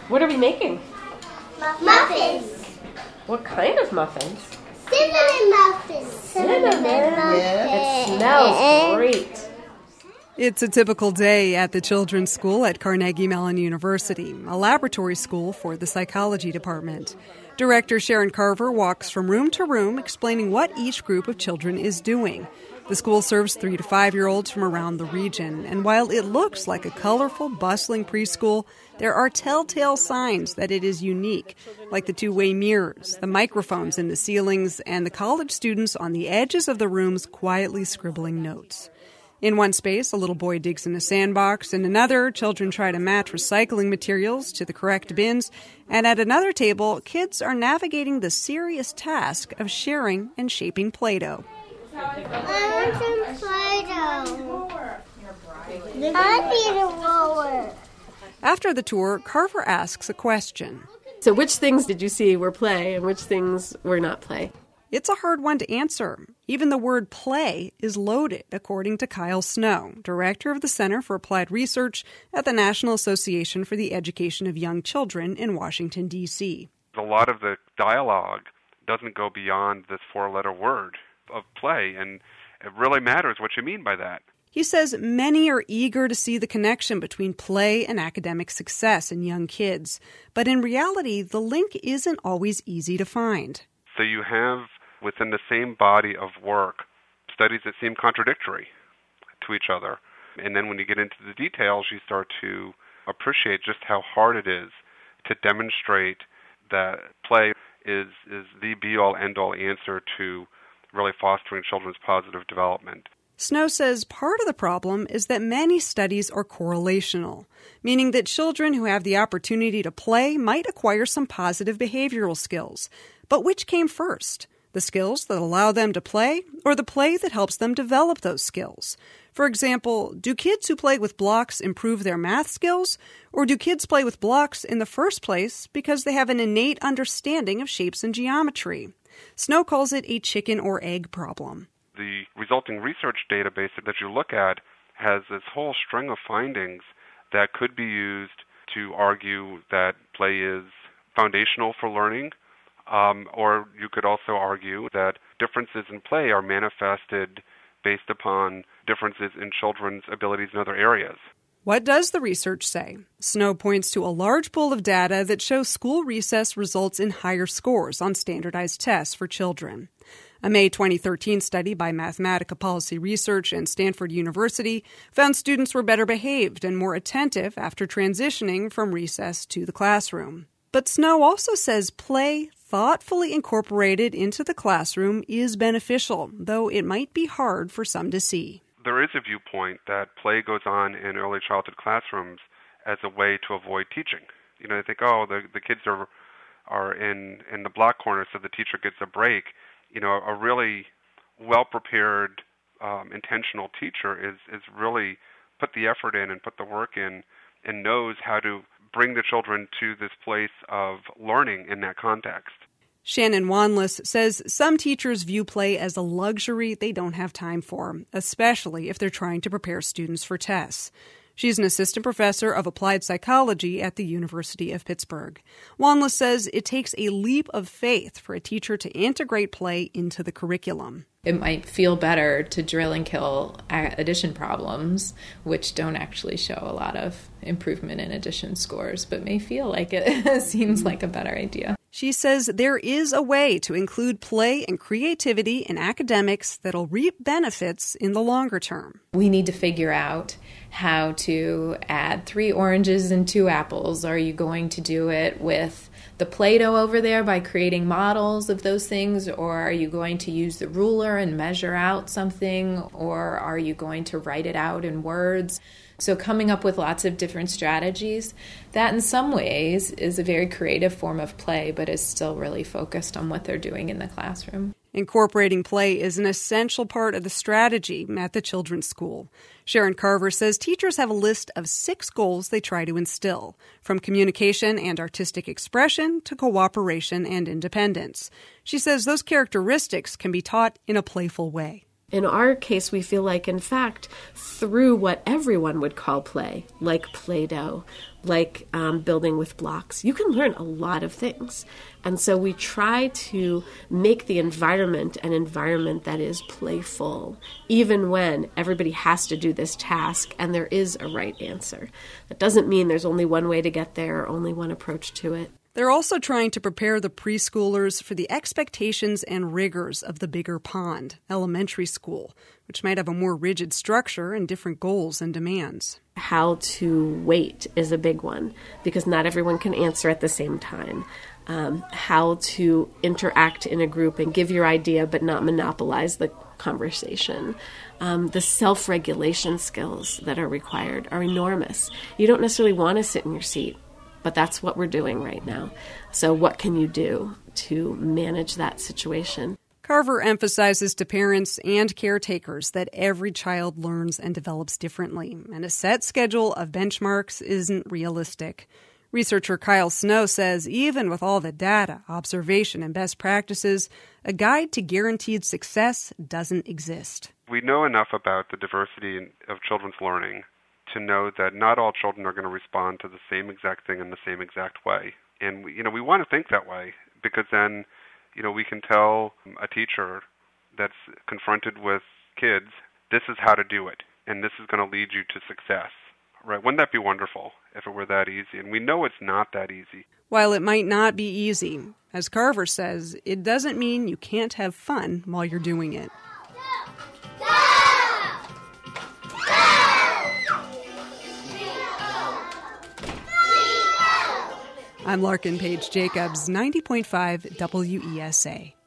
What are we making? Muffins. What kind of muffins? Cinnamon muffins. Cinnamon. It smells great. It's a typical day at the children's school at Carnegie Mellon University, a laboratory school for the psychology department. Director Sharon Carver walks from room to room explaining what each group of children is doing. The school serves 3 to 5-year-olds from around the region, and while it looks like a colorful, bustling preschool, there are telltale signs that it is unique, like the two-way mirrors, the microphones in the ceilings, and the college students on the edges of the rooms quietly scribbling notes. In one space, a little boy digs in a sandbox. In another, children try to match recycling materials to the correct bins. And at another table, kids are navigating the serious task of sharing and shaping Play-Doh. I want some Play-Doh. I need a roller. After the tour, Carver asks a question. So which things did you see were play and which things were not play? It's a hard one to answer. Even the word play is loaded, according to Kyle Snow, director of the Center for Applied Research at the National Association for the Education of Young Children in Washington, D.C. A lot of the dialogue doesn't go beyond this 4-letter word of play, and it really matters what you mean by that. He says many are eager to see the connection between play and academic success in young kids, but in reality, the link isn't always easy to find. So you have, within the same body of work, studies that seem contradictory to each other. And then when you get into the details, you start to appreciate just how hard it is to demonstrate that play is the be-all, end-all answer to really fostering children's positive development. Snow says part of the problem is that many studies are correlational, meaning that children who have the opportunity to play might acquire some positive behavioral skills. But which came first? The skills that allow them to play, or the play that helps them develop those skills? For example, do kids who play with blocks improve their math skills, or do kids play with blocks in the first place because they have an innate understanding of shapes and geometry? Snow calls it a chicken or egg problem. The resulting research database that you look at has this whole string of findings that could be used to argue that play is foundational for learning, or you could also argue that differences in play are manifested based upon differences in children's abilities in other areas. What does the research say? Snow points to a large pool of data that shows school recess results in higher scores on standardized tests for children. A May 2013 study by Mathematica Policy Research and Stanford University found students were better behaved and more attentive after transitioning from recess to the classroom. But Snow also says play, thoughtfully incorporated into the classroom, is beneficial, though it might be hard for some to see. There is a viewpoint that play goes on in early childhood classrooms as a way to avoid teaching. You know, they think, the kids are in the block corner, so the teacher gets a break. You know, a really well-prepared, intentional teacher is really put the effort in and put the work in and knows how to bring the children to this place of learning in that context. Shannon Wanless says some teachers view play as a luxury they don't have time for, especially if they're trying to prepare students for tests. She's an assistant professor of applied psychology at the University of Pittsburgh. Wanless says it takes a leap of faith for a teacher to integrate play into the curriculum. It might feel better to drill and kill addition problems, which don't actually show a lot of improvement in addition scores, but may feel like it seems like a better idea. She says there is a way to include play and creativity in academics that'll reap benefits in the longer term. We need to figure out how to add 3 oranges and 2 apples. Are you going to do it with the Play-Doh over there by creating models of those things, or are you going to use the ruler and measure out something, or are you going to write it out in words? So coming up with lots of different strategies, that in some ways is a very creative form of play, but is still really focused on what they're doing in the classroom. Incorporating play is an essential part of the strategy at the children's school. Sharon Carver says teachers have a list of 6 goals they try to instill, from communication and artistic expression to cooperation and independence. She says those characteristics can be taught in a playful way. In our case, we feel like, in fact, through what everyone would call play, like Play-Doh, like building with blocks. You can learn a lot of things. And so we try to make the environment an environment that is playful, even when everybody has to do this task and there is a right answer. That doesn't mean there's only one way to get there or only one approach to it. They're also trying to prepare the preschoolers for the expectations and rigors of the bigger pond, elementary school, which might have a more rigid structure and different goals and demands. How to wait is a big one, because not everyone can answer at the same time. How to interact in a group and give your idea but not monopolize the conversation. The self-regulation skills that are required are enormous. You don't necessarily want to sit in your seat, but that's what we're doing right now. So what can you do to manage that situation? Carver emphasizes to parents and caretakers that every child learns and develops differently, and a set schedule of benchmarks isn't realistic. Researcher Kyle Snow says even with all the data, observation, and best practices, a guide to guaranteed success doesn't exist. We know enough about the diversity of children's learning to know that not all children are going to respond to the same exact thing in the same exact way. And we want to think that way, because then we can tell a teacher that's confronted with kids, this is how to do it, and this is going to lead you to success. Right? Wouldn't that be wonderful if it were that easy? And we know it's not that easy. While it might not be easy, as Carver says, it doesn't mean you can't have fun while you're doing it. I'm Larkin Page Jacobs, 90.5 WESA.